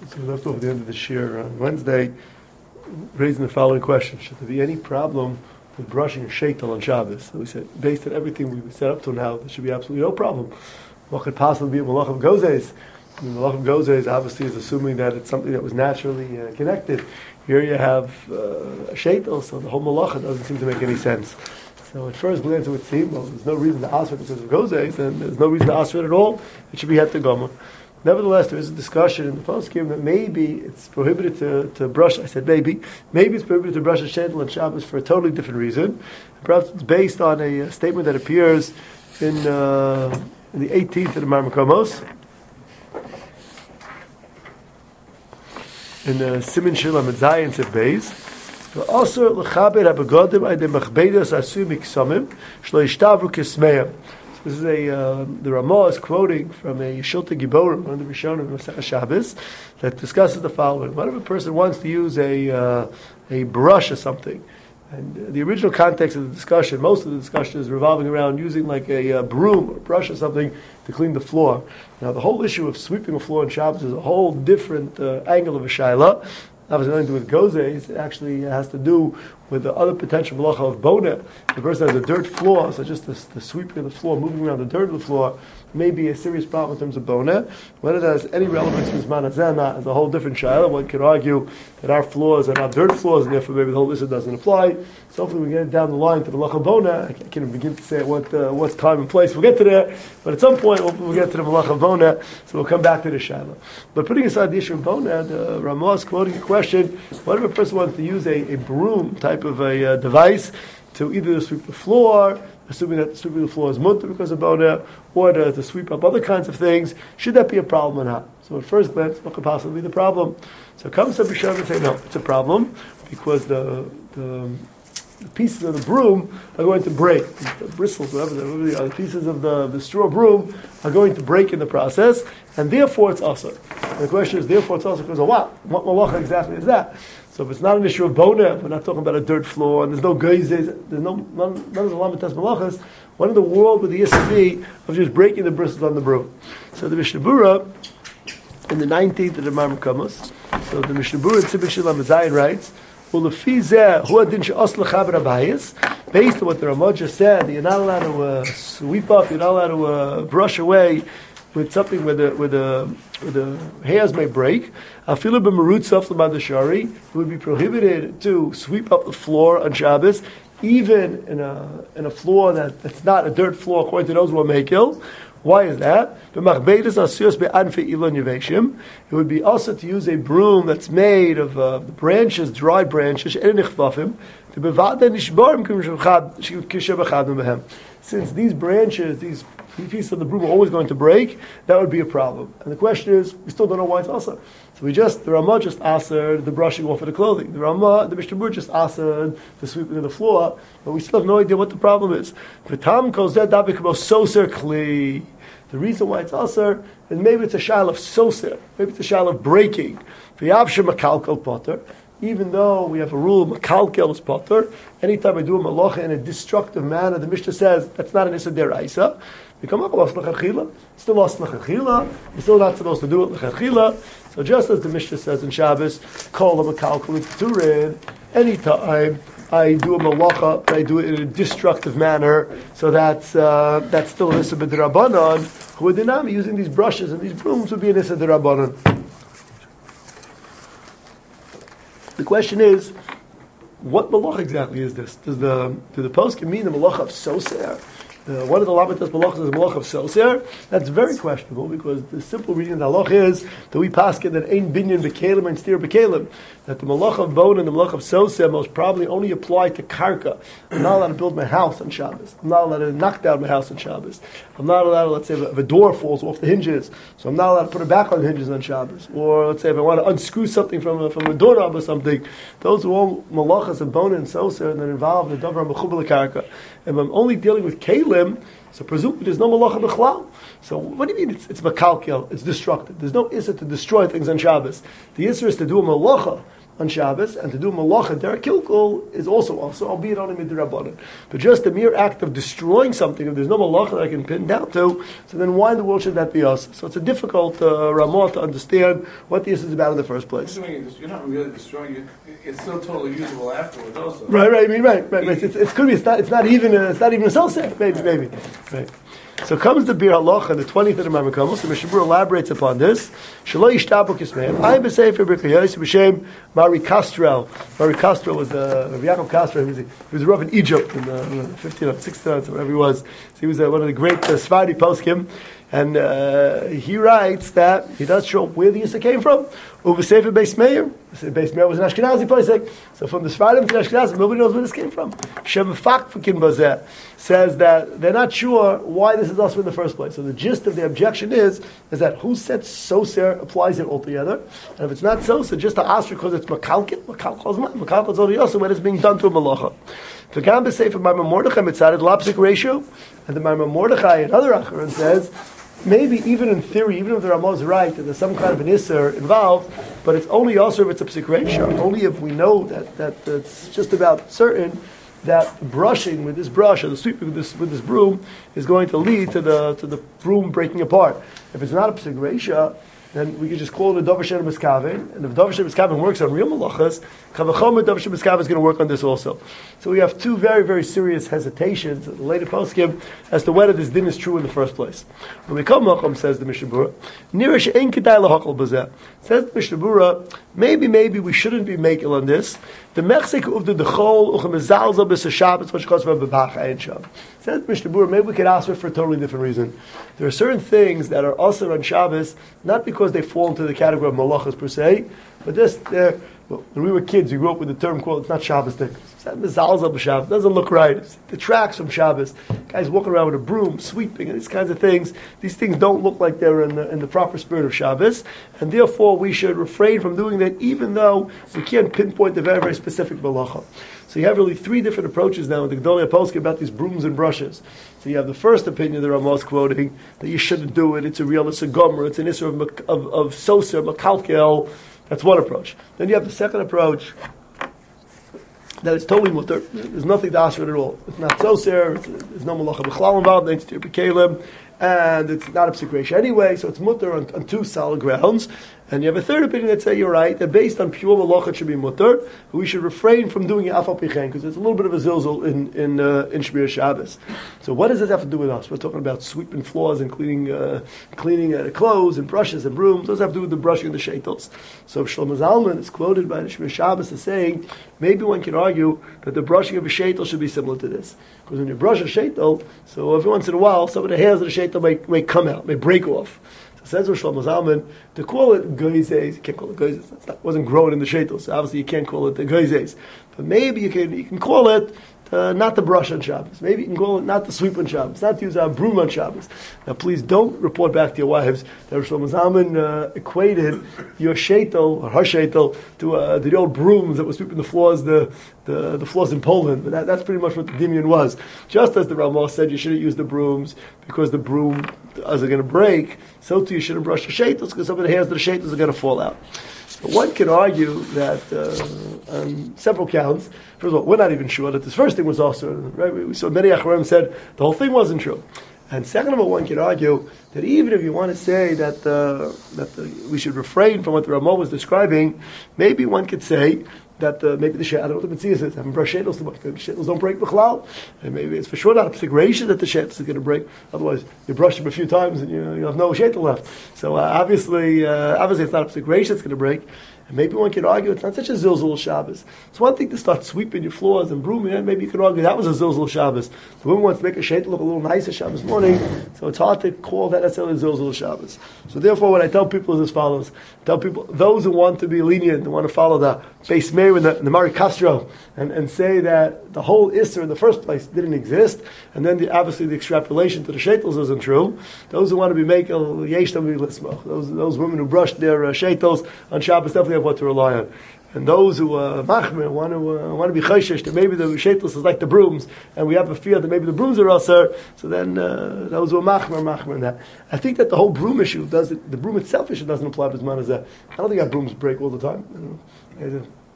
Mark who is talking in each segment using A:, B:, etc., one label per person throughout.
A: So we left off at the end of this year on Wednesday, raising the following question: should there be any problem with brushing a sheitel on Shabbos? So we said, based on everything we set up to now, there should be absolutely no problem. What could possibly be a malach of gozes? Malach of gozes obviously is assuming that it's something that was naturally connected. Here you have a sheitel, so the whole malacha doesn't seem to make any sense. So at first glance it would seem, well, there's no reason to ask for it because of gozes, and there's no reason to ask for it at all. It should be het goma. Nevertheless, there is a discussion in the poskim that maybe it's prohibited to brush. I said maybe it's prohibited to brush a sheitel on Shabbos for a totally different reason. Perhaps it's based on a statement that appears in the 18th of the Mar Makomos, in Siman Shil Amid Zayin Tzev Beis. Also, l'chaber habegodim ayde machbedas asu miksamim shlo yishtavru kismeya. This is the Ramah is quoting from a Shilta Giborim, one of the Rishonim of Masechah Shabbos, that discusses the following: what if a person wants to use a brush or something? And the original context of the discussion, most of the discussion is revolving around using like a broom or brush or something to clean the floor. Now, the whole issue of sweeping a floor on Shabbos is a whole different angle of a shaila. That was nothing to do with gozes. It actually has to do with the other potential malacha of boneh. The person has a dirt floor, so just the sweeping of the floor, moving around the dirt of the floor, may be a serious problem in terms of boneh. Whether that has any relevance to Zman Hazeh is a whole different shayla. One could argue that our floors are not dirt floors, and therefore maybe the whole issue doesn't apply. So hopefully we get down the line to the malacha boneh. I can't even begin to say at what time and place we'll get to there, but at some point we'll get to the malacha boneh, so we'll come back to the shayla. But putting aside the issue of boneh, the Ramah is quoting a question: what if a person wants to use a broom type of a device to either sweep the floor, assuming that sweeping the floor is mutter because of boneh, or to sweep up other kinds of things? Should that be a problem or not? So at first glance, what could possibly be the problem? So comes some Rishonim and say, no, it's a problem because the pieces of the broom are going to break. The bristles, whatever the pieces of the straw broom are going to break in the process, and therefore it's asur. And the question is, therefore it's asur because of what? What malacha exactly is that? So if it's not an issue of boneh, we're not talking about a dirt floor, and there's no geizes, there's none of the lamitas malachas, what in the world would the issue be of just breaking the bristles on the broom? So the Mishnah Berurah, in the 19th of the Mar Makomos, so the Mishnah Berurah in Siman Shil Amid Zayin writes, based on what the Ramah just said, you're not allowed to sweep up, you're not allowed to brush away with something where the hairs may break. It would be prohibited to sweep up the floor on Shabbos, even in a floor that's not a dirt floor, according to those who are mekil. Why is that? It would be also to use a broom that's made of branches, dried branches, since these branches, these pieces of the broom are always going to break, that would be a problem. And the question is, we still don't know why it's also. So the Ramah just answered the brushing off of the clothing. The Mishnah Berurah just answered the sweeping of the floor, but we still have no idea what the problem is. The reason why it's asur is maybe it's a shayla of soser, maybe it's a shayla of breaking. Even though we have a rule, makalkel is potter, anytime I do a malacha in a destructive manner, the Mishnah says that's not an issa deraisa. We come up with l'chachila, still lost l'chachila, you're still not supposed to do it l'chachila. So just as the Mishnah says in Shabbos, kol makalkel turin, anytime I do a malacha, but I do it in a destructive manner, so that's still an issa b'derabanan. Huadinami, using these brushes and these brooms would be an issa derabanan. The question is, what malacha exactly is this? Do the poskim mean the malacha of soser? One of the lamitas malachas is malacha of soser. That's very questionable because the simple reading of the halach is that we paskin that ein binyan b'kelim and steer b'kelim. That the malacha of bone and the malacha of soser most probably only apply to karka. I'm not allowed to build my house on Shabbos. I'm not allowed to knock down my house on Shabbos. I'm not allowed to, let's say, if a door falls off the hinges, so I'm not allowed to put it back on the hinges on Shabbos. Or let's say if I want to unscrew something from a doorknob or something. Those are all malachas of bone and soser that involve the davar mechubel karka. And I'm only dealing with kelim, so presumably there's no malacha b'chlal. So what do you mean it's makalkel, it's destructive? There's no issa to destroy things on Shabbos. The issa is to do a malacha on Shabbos, and to do malacha der kilkul is also, albeit only midrabanan. But just the mere act of destroying something, if there's no malacha that I can pin down to, so then why in the world should that be us? So it's a difficult Ramah to understand what this is about in the first place.
B: You're not really destroying it; it's still totally usable afterwards, also.
A: Right. I mean, right. It could be. It's not even a cell set. Maybe. Right. So comes the Bir Halacha, the 20th of the Maimon. So Mishnah Berurah elaborates upon this. Shelo yishtabu kismeim. I b'sefer b'kayos b'shem Mari Castro. Mari Castro was Rabbi Yaakov Castro. He was a Rav in Egypt in the 1500s, whatever he was. So he was one of the great Sephardi poskim. And he writes that he does show where the Yisra came from. U'v'sefer Beis Meir. Beis Meir was an Ashkenazi posek. So from the Sephardim to the Ashkenazim, nobody knows where this came from. Shem Fakfakin Bazeh says that they're not sure why this is also in the first place. So the gist of the objection is that who said soser applies it altogether. And if it's not soser, just to ask because it's makalkit, makalkit is only also when it's being done to a malacha. The Gam B'Sefer Maimon Mordechai mitzaded lapsik ratio, and the Maimon Mordechai and other Acharon says maybe even in theory, even if the Ramah is right that there's some kind of an Isser involved, but it's only also if it's a psik ratio, only if we know that it's just about certain that brushing with this brush or the sweeping with this broom is going to lead to the broom breaking apart. If it's not a psik ratio, then we can just call it a Davar Shem Miskaven, and if Davar Shem Miskaven works on real malachas, Kavachomer Davar Shem Miskaven is going to work on this also. So we have two very, very serious hesitations in the later poskim as to whether this din is true in the first place. When we come Macham, says the Mishnah Berurah, Nirish Ein Kedai Lahakal Bazeh. Says the Mishnah Berurah, maybe we shouldn't be making on this. The Mechzik of the Dechol Uchemezalza B'Sashabes which calls for a Bebach Ayin Sham. Says Mishnah Berurah, maybe we could ask for a totally different reason. There are certain things that are also on Shabbos, not because they fall into the category of malachas per se, but just when we were kids, we grew up with the term called, it's not Shabbos thing. It doesn't look right. It detracts from Shabbos. Guys walking around with a broom, sweeping, and these kinds of things. These things don't look like they're in the proper spirit of Shabbos, and therefore we should refrain from doing that, even though we can't pinpoint the very, very specific malacha. So you have really three different approaches now in the Gedolei HaPoskim about these brooms and brushes. So you have the first opinion that Ramah is quoting, that you shouldn't do it, it's a gomer, it's an issue of soser, makalkel. That's one approach. Then you have the second approach, that it's totally mutter. There's nothing to ask for it at all. It's not soser, there's no malacha b'chlal involved, it's tir b'kelim, and it's not a psik ratio anyway, so it's mutter on two solid grounds. And you have a third opinion that say you're right, that based on pure malacha it should be mutter, but we should refrain from doing it afal pichen, because it's a little bit of a zilzul in Shmir Shabbos. So what does this have to do with us? We're talking about sweeping floors and cleaning clothes and brushes and brooms. Those have to do with the brushing of the shaitels. So Shlomo Zalman is quoted by the Shmir Shabbos as saying, maybe one can argue that the brushing of a shaitel should be similar to this. Because when you brush a shaitel, so every once in a while, some of the hairs of the shaitel may come out, may break off. Says Shlomo Zalman, to call it geizes, you can't call it geizes. It wasn't grown in the shaitel, so obviously you can't call it the geizes. But maybe you can call it not the brush on Shabbos. Maybe you can call it not the sweep on Shabbos, not to use a broom on Shabbos. Now please don't report back to your wives that Shlomo Zalman equated your shaitel or her shaitel to the old brooms that were sweeping the floors, the floors in Poland. But that's pretty much what the dimion was. Just as the Ramah said you shouldn't use the brooms because the broom is going to break, so too you shouldn't brush the shaitels because some of the hairs of the shaitels are going to fall out. But one can argue that on several counts, first of all, we're not even sure that this first thing was also, right? We saw many Acharim said the whole thing wasn't true. And second of all, one can argue that even if you want to say that we should refrain from what the Ramah was describing, maybe one could say that maybe the shaitels, I don't know what the Mitzvah says, haven't brushed shaitels too much. The shaitels don't break b'chlal. And maybe it's for sure not a psik ratio that the shaitels are going to break. Otherwise, you brush them a few times and you have no shaitel left. So obviously it's not a psik ratio that's going to break. And maybe one could argue it's not such a zilzul Shabbos. It's one thing to start sweeping your floors and brooming, and maybe you could argue that was a zilzul Shabbos. The woman wants to make a shaitel look a little nicer Shabbos morning, so it's hard to call that necessarily zilzul Shabbos. So therefore, what I tell people is as follows: tell people, those who want to be lenient, who want to follow the Beis Meir and the Mari Castro, and say that the whole Isser in the first place didn't exist, and then obviously the extrapolation to the shaitels isn't true. Those who want to be making yesh tamid lismach, those women who brushed their shaitels on Shabbos definitely have what to rely on. And those who machmer want to be chayshish that maybe the shaitels is like the brooms, and we have a fear that maybe the brooms are also. So then those who are machmer in that. I think that the whole broom issue the broom itself issue doesn't apply to as man as that. I don't think our brooms break all the time.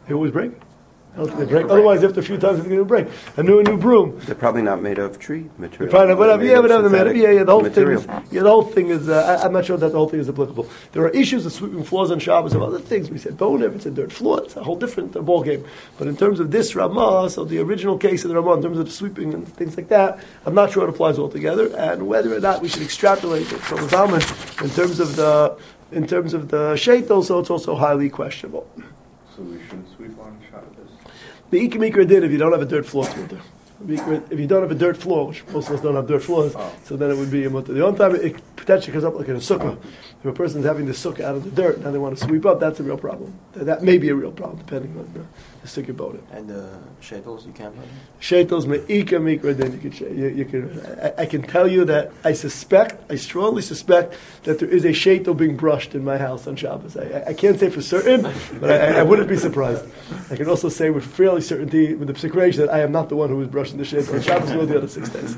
A: They always break. I don't think they break. Otherwise, after a few times, they're going to break. A new broom.
C: They're probably not made of tree material.
A: Probably not, whatever. Yeah, whatever. The whole
C: material.
A: thing is. Yeah, the whole thing is. I'm not sure that the whole thing is applicable. There are issues of sweeping floors on Shabbos and other things. We said bone if it's a dirt floor, it's a whole different ball game. But in terms of this Ramah, so the original case of the Ramah, in terms of the sweeping and things like that, I'm not sure it applies altogether. And whether or not we should extrapolate it from the Talmud in terms of the sheitel, so it's also highly questionable.
B: So we shouldn't sweep on Shabbos.
A: The Ikemikra did if you don't have a dirt floor to it. If you don't have a dirt floor, which most of us don't have dirt floors, so then it would be a mutter. The only time it potentially comes up like in a sukkah. If a person's having the sukkah out of the dirt and they want to sweep up, that's a real problem. That may be a real problem, depending on the sukkah about it.
D: And the shaitels, you can't put them?
A: Shaitels me'ika mikra, then you can. I can tell you that I strongly suspect that there is a shaitel being brushed in my house on Shabbos. I can't say for certain, but I wouldn't be surprised. I can also say with fairly certainty, with the psikration, that I am not the one who was brushing the shaitel on Shabbos or the other 6 days.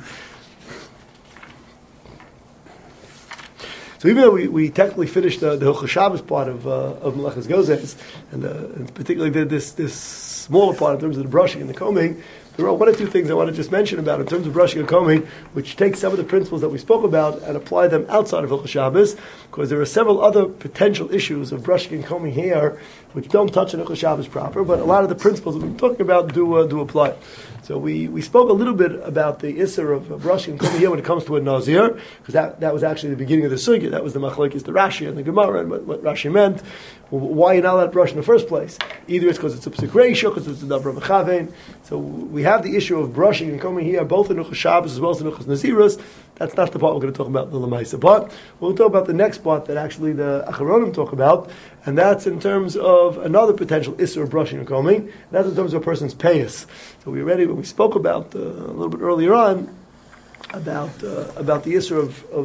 A: So even though we technically finished the Hilchos Shabbos part of Melechas Gozes, and particularly did this smaller part in terms of the brushing and the combing, there are one or two things I want to just mention about in terms of brushing and combing, which take some of the principles that we spoke about and apply them outside of Hilchos Shabbos, because there are several other potential issues of brushing and combing hair which don't touch on Hilchos Shabbos proper, but a lot of the principles that we've been talking about do apply. So we spoke a little bit about the Isser of brushing and combing hair when it comes to a Nazir, because that was actually the beginning of the Sugya. That was the Machlokes, the Rashi and the Gemara, and what Rashi meant. Why you're not allowed to brush in the first place? Either it's because it's a psik reisha, because it's a davar mechavein. So we have the issue of brushing and combing here, both in Hilchos Shabbos as well as in Hilchos Nazirus. That's not the part we're going to talk about in the Lamaisa part. We'll talk about the next part that actually the Acharonim talk about, and that's in terms of another potential Isser of brushing and combing. And that's in terms of a person's payas. So when we spoke about a little bit earlier on about the Isser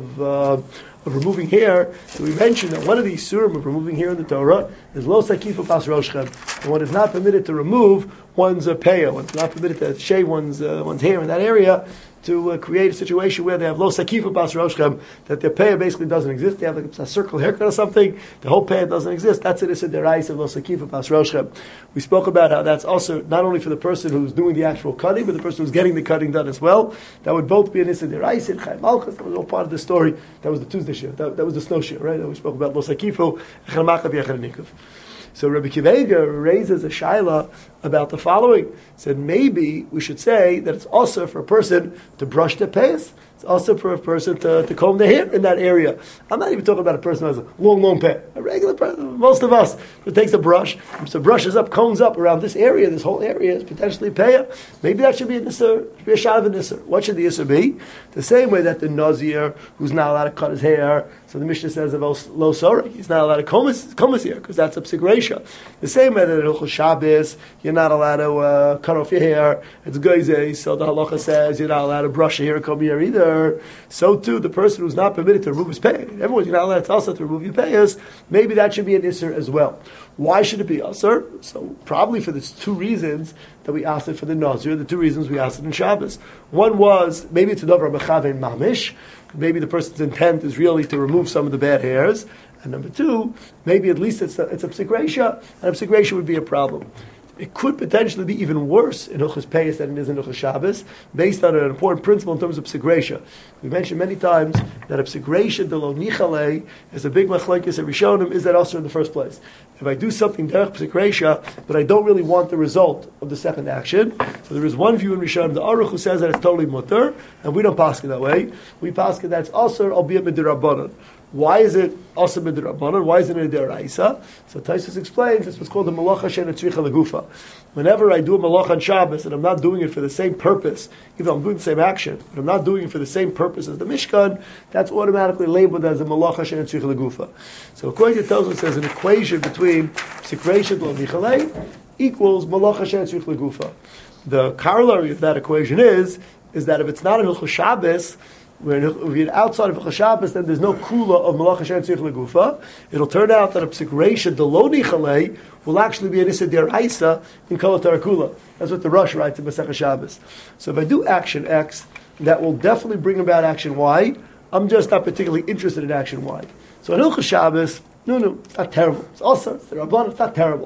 A: of removing hair, so we mentioned that one of the Isurim of removing hair in the Torah is lo sakifu pas roshchem, and one is not permitted to remove one's payah. One's not permitted to shave one's hair in that area to create a situation where they have lo sakifu pas roshchem, that their payah basically doesn't exist. They have like a circle haircut or something. The whole payah doesn't exist. That's it. It's a derais of lo sakifu pas roshchem. We spoke about how that's also not only for the person who's doing the actual cutting, but the person who's getting the cutting done as well. That would both be an issa derais in Chaim Malchus. That was all part of the story. That was the Tuesday shiur. That was the snow shiur, right? And we spoke about lo sakifu echel makav yechel nikav. So Rabbi Akiva Eiger raises a shaila about the following. He said maybe we should say that it's also for a person to brush their payas. It's also for a person to comb their hair in that area. I'm not even talking about a person who has a long pay. A regular person, most of us, who takes a brush, so brushes up, combs up around this area, this whole area is potentially payah. Maybe that should be a nisr, be a shav nisr. What should the nisr be? The same way that the nazir, who's not allowed to cut his hair, so the Mishnah says of lo sorek, he's not allowed to comb his hair, because that's a psik reisha. The same way that in Hilchos Shabbos, you're not allowed to cut off your hair, it's goizeh, so the halacha says you're not allowed to brush your hair, comb your hair either. So too, the person who's not permitted to remove his pay, everyone's not allowed to tell us to remove your payas, maybe that should be an isser as well. Why should it be isser? So probably for the two reasons that we asked it for the Nazir, the two reasons we asked it in Shabbos. One was, maybe it's a davar mechavein mamish, maybe the person's intent is really to remove some of the bad hairs, and number two, maybe at least it's a psik reisha, and a psik reisha would be a problem. It could potentially be even worse in Hilchos Payas than it is in Hilchos Shabbos, based on an important principle in terms of psik reisha. We mentioned many times that a psik reisha de lo nichale is a big machlokes of Rishonim, is that also in the first place. If I do something derech psik reisha, but I don't really want the result of the second action, so there is one view in Rishonim, the Aruch, who says that it's totally mutter, and we don't pass it that way. We pass it that it's also albeit midirabbanan. Why is it also midrabanan? Why isn't it a deraisa? So Taisus explains it's what's called the malacha she'ena tzricha legufa. Whenever I do a malacha on Shabbos and I'm not doing it for the same purpose, even though I'm doing the same action, but I'm not doing it for the same purpose as the Mishkan, that's automatically labeled as a malacha she'ena tzricha legufa. So according to Taisus, it says an equation between psikreisha lo michalei equals malacha she'ena tzricha legufa. The corollary of that equation is that if it's not a Hilchos Shabbos, when you're outside of Hilchos Shabbos, then there's no kula of malacha she'en tzrich legufa. It'll turn out that a psik reisha de lo nichalei will actually be an issa deraisa in kol kula. That's what the Rosh writes in Masechah Shabbos. So if I do action X, that will definitely bring about action Y. I'm just not particularly interested in action Y. So in Hilchos Shabbos, no, it's not terrible. It's also, it's the Rabban, it's not terrible.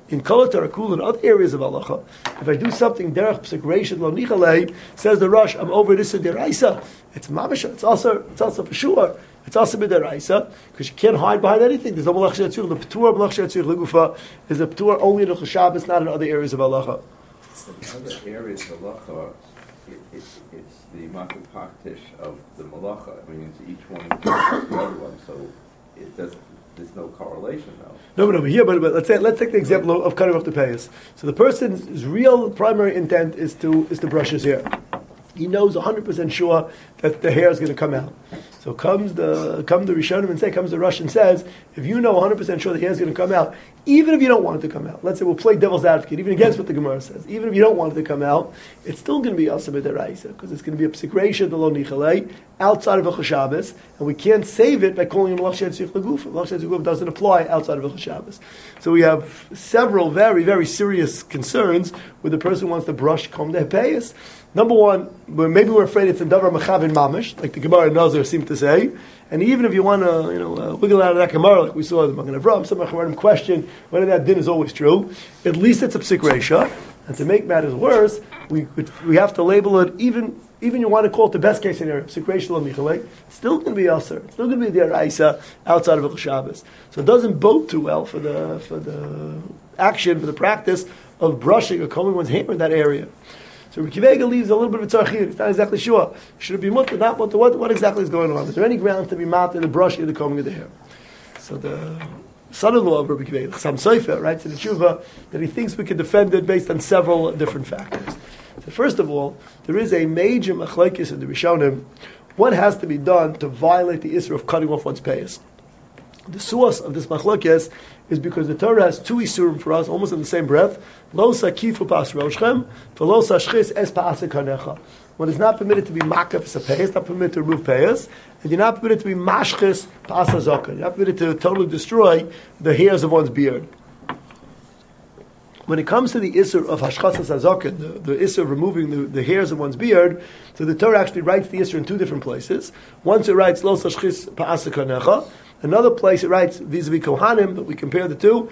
A: In Kol Tarakul and other areas of halacha, if I do something derech psik reishad lo nichalei, says the Rosh, I'm over this in deraisa. It's mamisha. It's also for sure. It's also b'deraisa because you can't hide behind anything. There's no malach she'atzur. The p'tur malach she'atzur legufa is a p'tur only in the Shabbos, not in other areas of halacha.
E: In other areas of halacha, it's the makuf paktish of the malacha. I mean, it's each one is the other one, so it doesn't. There's no correlation though.
A: No, but here, but let's take the example of cutting off the payas. So the person's real primary intent is to brush his hair. He knows 100% sure that the hair is going to come out. So comes the Rishonim and comes the Rosh and says, if you know 100% sure the hair is going to come out, even if you don't want it to come out, let's say we'll play devil's advocate, even against what the Gemara says, even if you don't want it to come out, it's still going to be asam b'deraisa because it's going to be a psikreisha d'lo nichalei outside of a Shabbos, and we can't save it by calling him malach she'atzich l'guf. Malach she'atzich l'guf doesn't apply outside of a Shabbos. So we have several very, very serious concerns where the person wants to brush, comb their payas. Number one, maybe we're afraid it's a davar machavin mamish, like the Gemara in Nazir seemed to say. And even if you want to, wiggle out of that Gemara, like we saw in the Magen Avraham, some Acharonim question whether that din is always true. At least it's a psik reisha. And to make matters worse, we have to label it even you want to call it the best case scenario, psik reisha lo michalei, still going to be aser. It's still going to be deraisa outside of a Shabbos. So it doesn't bode too well for the action, for the practice of brushing or combing one's hair in that area. So Reb Akiva leaves a little bit of a tzarchir. It's not exactly sure. Should it be mutter, not mutter? What exactly is going on? Is there any grounds to be mutter in the brushing and the combing of the hair? So the son-in-law of Reb Akiva, Chassam Sofer, writes in the Tshuva that he thinks we can defend it based on several different factors. So first of all, there is a major machlekes in the Rishonim. What has to be done to violate the issur of cutting off one's payas? The source of this machlekes is because the Torah has two isurim for us, almost in the same breath. Lo sakifu pas roshchem, v'lo sashchis es pa'asek hanecha. One is not permitted to be makaf a payas, not permitted to remove payas, and you're not permitted to be mashchis pa'as hazakon. You're not permitted to totally destroy the hairs of one's beard. When it comes to the issur of hashchasas hazakon, the issur of removing the hairs of one's beard, so the Torah actually writes the issur in two different places. Once it writes lo sashchis pa'asek hanecha. Another place it writes vis-a-vis Kohanim, that we compare the two.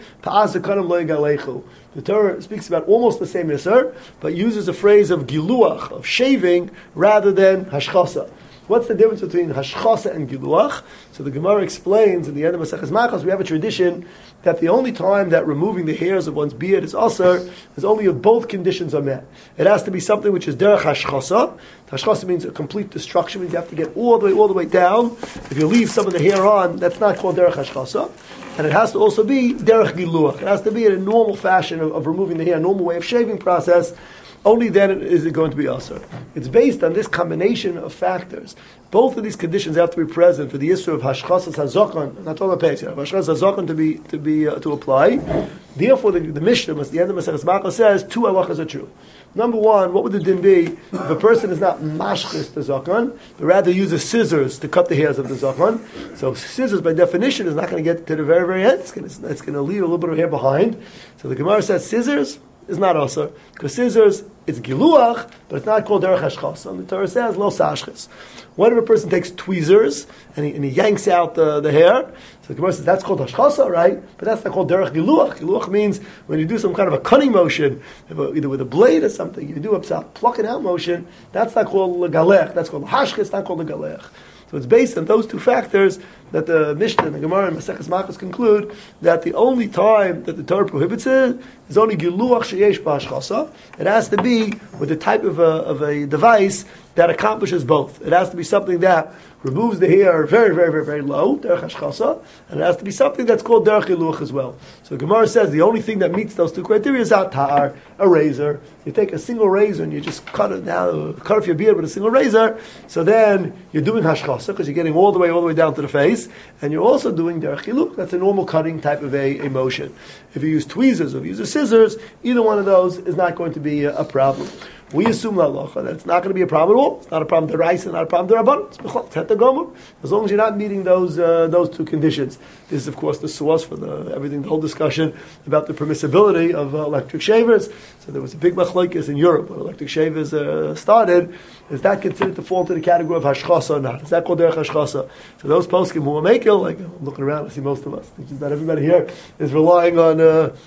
A: The Torah speaks about almost the same Isser, but uses a phrase of giluach, of shaving, rather than hashchasa. What's the difference between hashchasa and giluach? So the Gemara explains in the end of Maseches Machos, we have a tradition that the only time that removing the hairs of one's beard is asur is only if both conditions are met. It has to be something which is derech hashchasa. Hashchasa means a complete destruction, means you have to get all the way down. If you leave some of the hair on, that's not called derech hashchasa. And it has to also be derech giluach. It has to be in a normal fashion of removing the hair, a normal way of shaving process. Only then is it going to be asur. It's based on this combination of factors. Both of these conditions have to be present for the issue of hashchasas hazakon, not all the payas here, hashchasas hazakon to apply. Therefore, the Mishnah, at the end of Maseches Machos, says two halachas are true. Number one, what would the din be if a person is not mashchis the zakon, but rather uses scissors to cut the hairs of the zakon? So scissors, by definition, is not going to get to the very, very end. It's going to leave a little bit of hair behind. So the Gemara says scissors is not also because scissors it's giluach, but it's not called derech hashchas. And the Torah says lo sashchis. What if a person takes tweezers and he yanks out the hair? So the Gemara says that's called hashchasa, right? But that's not called derech giluach. Giluach means when you do some kind of a cutting motion, either with a blade or something, you do a plucking out motion. That's not called legalech. That's called hashchis. Not called legalech. So it's based on those two factors that the Mishnah and the Gemara and Maseches Machos conclude that the only time that the Torah prohibits it is only giluach sheyesh b'hashchasa. It has to be with the type of a device that accomplishes both. It has to be something that removes the hair very, very, very, very low, derech hashchasa, and it has to be something that's called derech giluach as well. So Gemara says the only thing that meets those two criteria is atar, a razor. You take a single razor and you just cut off your beard with a single razor, so then you're doing hashchasa because you're getting all the way down to the face, and you're also doing derech giluach. That's a normal cutting type of a motion. If you use tweezers or if you use scissors, either one of those is not going to be a problem. We assume that it's not going to be a problem at all. It's not a problem deraisa, not a problem derabbanan. It's b'chlal, it's heter gomur. As long as you're not meeting those two conditions. This is, of course, the source for the whole discussion about the permissibility of electric shavers. So there was a big machlokes in Europe when electric shavers started. Is that considered to fall into the category of hashchasa or not? Is that called derech hashchasa? So those poskim who are making, like I'm looking around, I see most of us. Not everybody here is relying on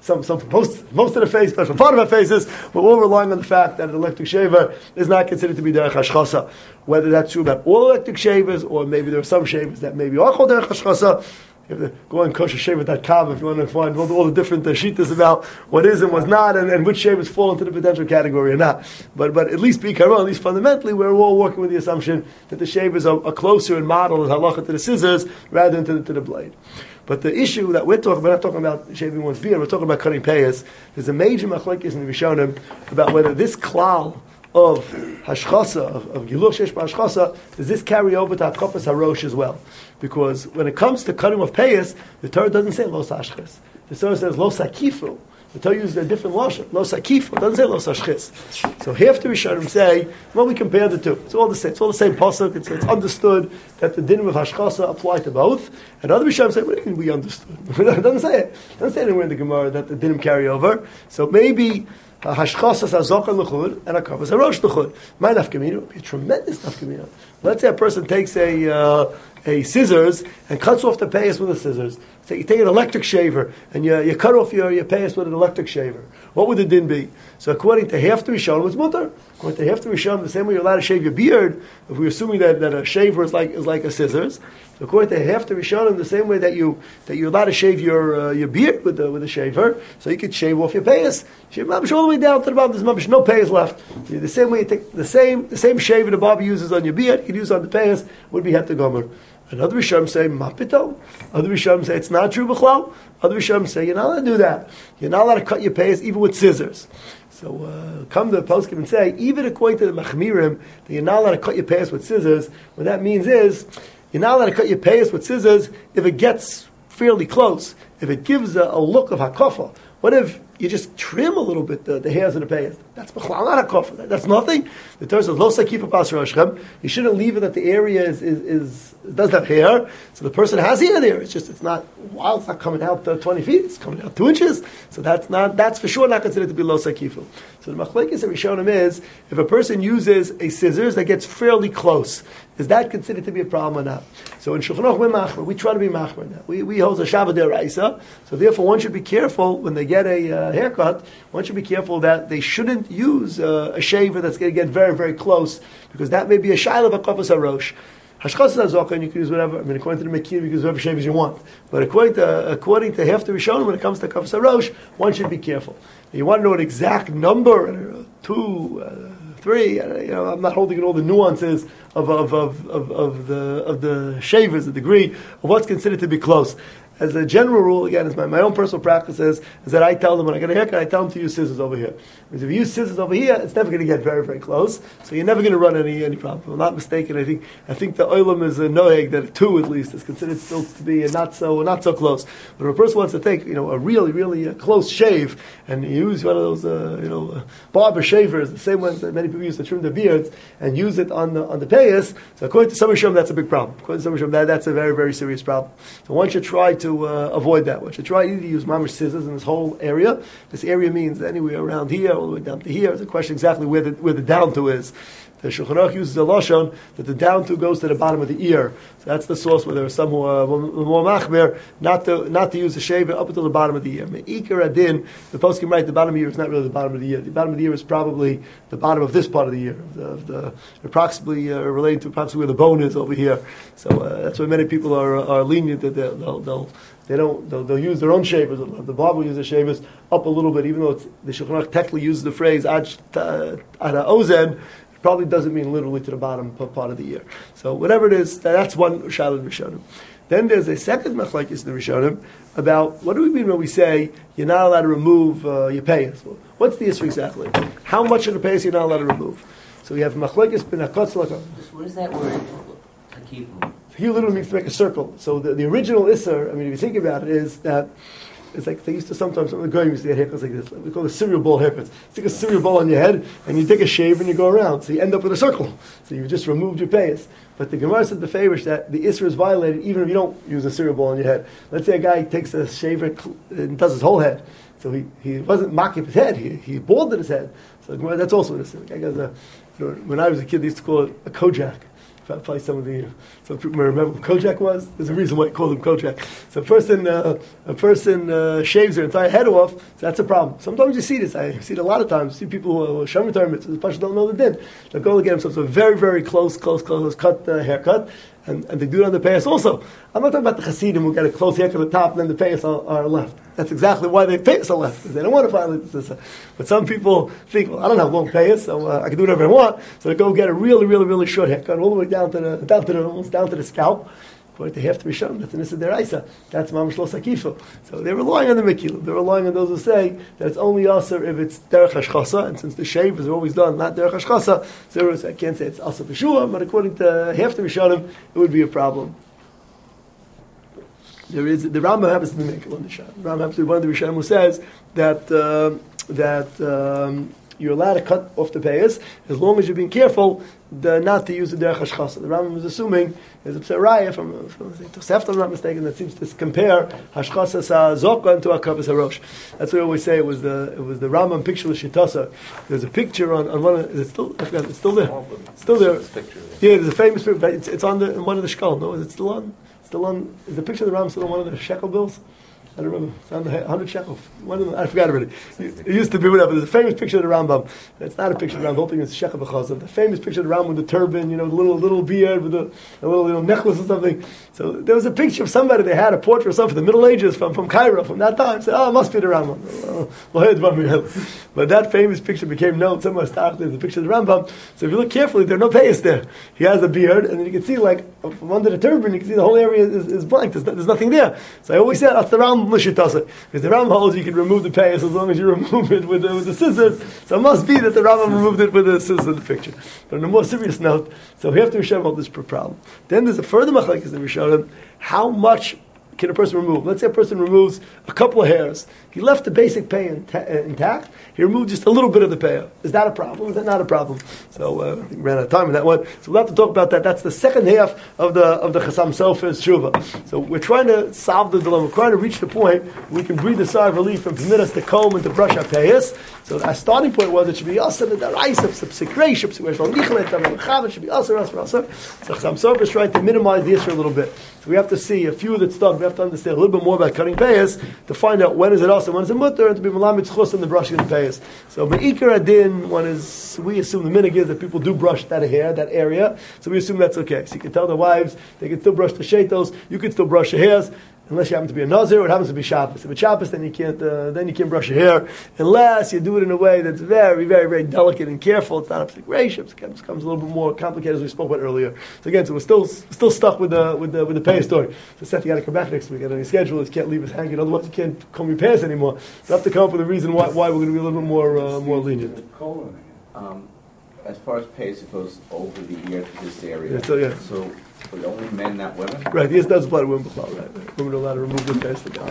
A: most of the face, special part of our faces, we're all relying on the fact that an electric shaver is not considered to be derech hashchasa. Whether that's true about all electric shavers, or maybe there are some shavers that maybe are called derech hashchasa. You have to go on koshershaver.com if you want to find all the different shitas about what is and what's not, and which shavers fall into the potential category or not. But at least be careful, at least fundamentally, we're all working with the assumption that the shavers are closer in model and halacha to the scissors rather than to the blade. But the issue that we're not talking about shaving one's beard, we're talking about cutting payas. There's a major machlekes in the Rishonim about whether this klal of hashchasa, of giluch shesh b'hashchasa, does this carry over to atkopas harosh as well? Because when it comes to cutting of payas, the Torah doesn't say los hashchis. The Torah says los hakifu. The Torah uses a different lashon. Los hakifu. It doesn't say los hashchis. So here after Rishonim say, well, we compare the two. It's all the same. It's all the same pasuk. It's understood that the din of hashchasa apply to both. And other Rishonim say, what do you mean we understood? It doesn't say it. It doesn't say anywhere in the Gemara that the dinim carry over. So maybe hashchasas hazokan l'chud and hakavas harosh l'chud. My nafkamina would be a tremendous nafkamina. Let's say a person takes a scissors and cuts off the payas with the scissors. So you take an electric shaver and you cut off your payas with an electric shaver. What would the din be? So according to half the Rishonim, it's mutter. According to half the Rishonim, the same way you're allowed to shave your beard, if we're assuming that a shaver is like a scissors. So according to half the Rishonim, the same way that you're allowed to shave your beard with a shaver, so you could shave off your payas. Shave mabish all the way down to the bottom. There's mabish no payas left. The same way you take the same shaver the barber uses on your beard, you could use on the payas, would be het gomer. And other Rishonim say mapito. Other Rishonim say it's not true b'chlal. Other Rishonim say you're not allowed to do that. You're not allowed to cut your payas even with scissors. So come to the poskim and say, even according to the machmirim, that you're not allowed to cut your payas with scissors. What that means is you're not allowed to cut your payas with scissors if it gets fairly close. If it gives a look of hakafa. What if you just trim a little bit the hairs of the payas? That's b'chlal, not a kofar. That's nothing. The Torah says lo sakifa pas roshchem. You shouldn't leave it that the area does have hair. So the person has hair there. It's not wild. It's not coming out 20 feet. It's coming out 2 inches. So that's for sure not considered to be lo sakifu. So the machlekes that Rishonim is if a person uses a scissors that gets fairly close, is that considered to be a problem or not? So in Shulchan Aruch we're machmer. We try to be machmer now. We hold a Shabbat deraisa. So therefore one should be careful when they get a haircut. One should be careful that they shouldn't use a shaver that's going to get very, very close, because that may be a shayla of a kafas harosh. Hashchas hazoka, and you can use whatever. I mean, according to the Mekir, you can use whatever shavers you want. But according to half the Rishonim, when it comes to kafas harosh, one should be careful. You want to know an exact number, 2, 3. I'm not holding in all the nuances of the shavers, the degree of what's considered to be close. As a general rule, again, as my own personal practice is that I tell them when I get a haircut, I tell them to use scissors over here. Because if you use scissors over here, it's never going to get very, very close. So you're never going to run any problem. If I'm not mistaken, I think the oilam is a noeg that a 2 at least is considered still to be not so close. But if a person wants to take a really, really close shave and use one of those barber shavers, the same ones that many people use to trim their beards, and use it on the payas, so according to some Rishonim, that's a big problem. According to some Rishonim, that's a very, very serious problem. So one should try to avoid that. One should try either to use mamish scissors in this whole area. This area means anywhere around here, all the way down to here. It's a question exactly where the down to is. The Shulchan Aruch uses a lashon that the down to goes to the bottom of the ear. So that's the source where there are some who are more machmer not to use the shaver up until the bottom of the ear. Me'ikar adin, the poskim write the bottom of the ear is not really the bottom of the ear. The bottom of the ear is probably the bottom of this part of the ear, approximately related to approximately where the bone is over here. So that's why many people are lenient that they'll use their own shavers. The barber will use their shavers up a little bit, even though the Shulchan Aruch technically uses the phrase ad ozen. Probably doesn't mean literally to the bottom part of the ear. So whatever it is, that's one Shalad Rishonim. Then there's a second machlekes in the Rishonim about what do we mean when we say you're not allowed to remove your payas. Well, what's the issue exactly? How much of the payas you're not allowed to remove? So you have machlekes bin hakotz laka.
F: What is that word? Hakifu.
A: He literally means to make a circle. So the original isser, I mean, if you think about it, is that it's like they used to sometimes, some of the guys used to get haircuts like this. We call it cereal bowl haircuts. Stick a cereal bowl on your head, and you take a shave and you go around. So you end up with a circle. So you just removed your payas. But the Gemara said the favorish that the isser is violated even if you don't use a cereal bowl on your head. Let's say a guy takes a shaver and does his whole head. So he wasn't mocking his head, he balded his head. So that's also an isser. When I was a kid, they used to call it a Kojak. Probably some people may remember what Kojak was. There's a reason why he called him Kojak. So a person shaves their entire head off. So that's a problem. Sometimes you see this. I see it a lot of times. You see people who are Shem retirement, the Pasha don't know the din. They'll go get themselves a very, very close cut haircut. And they do it on the payas also. I'm not talking about the Hasidim who get a close haircut at the top and then the payas are left. That's exactly why the payas are left, because they don't want to violate the Sissa. But some people think, well, I don't have long payas, so I can do whatever I want. So they go get a really, really, really short haircut, all the way down to the scalp. According to half the Rishon, that's an Issa Deraisa. That's Mamash Lo Sakifu. So they're relying on the Mekil. They're relying on those who say that it's only Aser if it's Derech Hashchasa, and since the shave is always done, not Derech Hashchasa, so I can't say it's Aser B'Shua, but according to half the Rishonim, it would be a problem. The Rambam happens to be Mekil on the Shah. The Rambam happens to be one of the Rishonim who says that you're allowed to cut off the payas as long as you're being careful not to use the derech hashchasa. The Rambam is assuming there's a pseraya from Tosefta, I'm not mistaken, that seems to compare hashchasa zoka into akavas harosh. That's what we always say. It was the Rambam picture of Shitasa. There's a picture on one of, is it still? I forgot. It's still there. Still there. Yeah, there's a famous picture. But it's on in one of the shkal. No, is it still on? Still on? Is the picture of the Rambam still on one of the shekel bills? I don't remember. It's on the 100 shekels. One of them, I forgot already. It used to be whatever. There's a famous picture of the Rambam. It's not a picture of the Rambam. The whole thing is shekel b'chazah. The famous picture of the Rambam with the turban, the little beard with a little necklace or something. So there was a picture of somebody. They had a portrait or something from the Middle Ages from Cairo from that time. Said, it must be the Rambam. But that famous picture became known. Somewhere started there's a picture of the Rambam. So if you look carefully, there are no payas there. He has a beard, and then you can see from under the turban, you can see the whole area is blank. There's nothing there. So I always said that's the Rambam. Because the Rambam holds you can remove the payas as long as you remove it with the scissors. So it must be that the Rambam removed it with the scissors in the picture. But on a more serious note, so we have to Rishonim hold this per problem. Then there's a further machlekes in Rishonim. How much can a person remove? Let's say a person removes a couple of hairs. He left the basic pay intact. He removed just a little bit of the pay. Is that a problem? Is that not a problem? So I think we ran out of time on that one. So we'll have to talk about that. That's the second half of the Chassam Sofer's Tshuva. So we're trying to solve the dilemma. We're trying to reach the point where we can breathe a sigh of relief and permit us to comb and to brush our payas. So our starting point was it should be Asr and the Raisa, Psikreish, it should be Asr. So Chassam Sofer is trying to minimize the issue a little bit. So we have to see a few that stuck. We have to understand a little bit more about cutting payas to find out when is it Asr, when is it Mutter, and to be Malamid Chus and the brushing of the payas. So Me'ikar Adin, we assume the minhag is that people do brush that hair, that area. So we assume that's okay. So you can tell the wives they can still brush the sheitos, you can still brush your hairs. Unless you happen to be a Nazir, or it happens to be Shabbos. If it's Shabbos, then you can't brush your hair unless you do it in a way that's very, very, very delicate and careful. It's not a Psikreish. It becomes a little bit more complicated as we spoke about earlier. So again, we're still stuck with the pay story. So Seth, you got to come back next week. On your schedule, you can't leave us hanging. Otherwise, you can't comb your pants anymore. So you have to come up with a reason why we're going to be a little bit more lenient.
E: As far as pace, it goes over the ear to this area.
A: Yeah.
E: So only men, not women?
A: Right, yes, that's blood women. Right. Women are allowed to remove their pants.